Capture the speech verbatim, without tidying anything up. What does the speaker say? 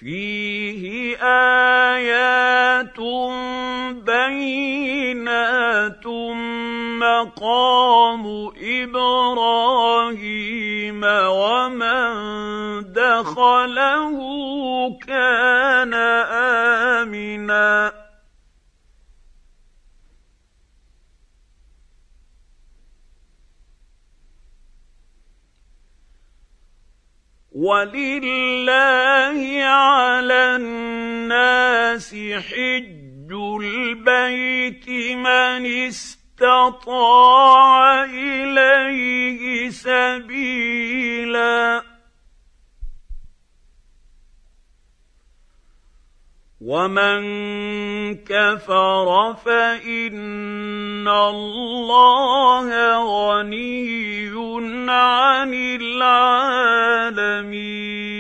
فِيهِ آيَاتٌ بَيِّنَاتٌ مَّقَامُ إِبْرَاهِيمَ وَمَن دَخَلَهُ كَانَ آمِنًا وَلِلَّهِ عَلَى النَّاسِ حِجُّ الْبَيْتِ مَنِ اسْتَطَاعَ إِلَيْهِ سَبِيلًا ۚ وَمَن كَفَرَ فَإِنَّ اللَّهَ غَنِيٌّ عَنِ الْعَالَمِينَ